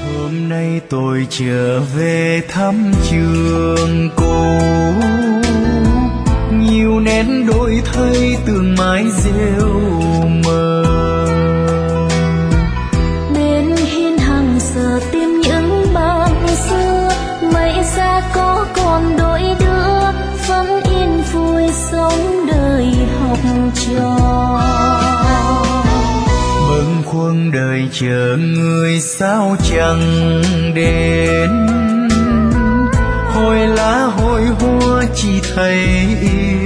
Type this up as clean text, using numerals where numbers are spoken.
Hôm nay tôi trở về thăm trường cũ, nhiều nén đổi thay tương mái rêu mờ. Bên hiên hằng giờ tìm những bằng xưa, mấy xa có còn đôi đứa vẫn yên vui sống đời học trò. Bâng khuâng đời chờ người sao chẳng đến, hồi lá hồi hoa chỉ thấy